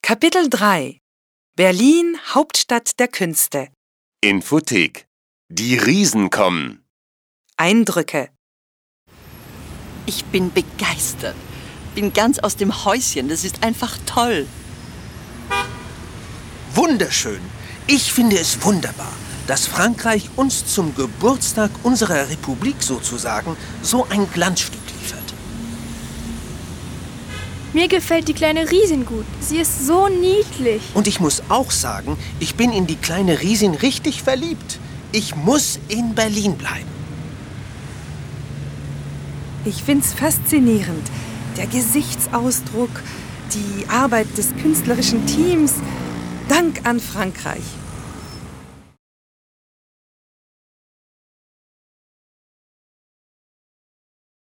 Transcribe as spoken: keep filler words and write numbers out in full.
Kapitel drei Berlin, Hauptstadt der Künste. Infothek. Die Riesen kommen. Eindrücke. Ich bin begeistert. Bin ganz aus dem Häuschen. Das ist einfach toll. Wunderschön. Ich finde es wunderbar, dass Frankreich uns zum Geburtstag unserer Republik sozusagen so ein Glanzstück liefert. Mir gefällt die kleine Riesin gut. Sie ist so niedlich. Und ich muss auch sagen, ich bin in die kleine Riesin richtig verliebt. Ich muss in Berlin bleiben. Ich find's faszinierend. Der Gesichtsausdruck, die Arbeit des künstlerischen Teams. Dank an Frankreich.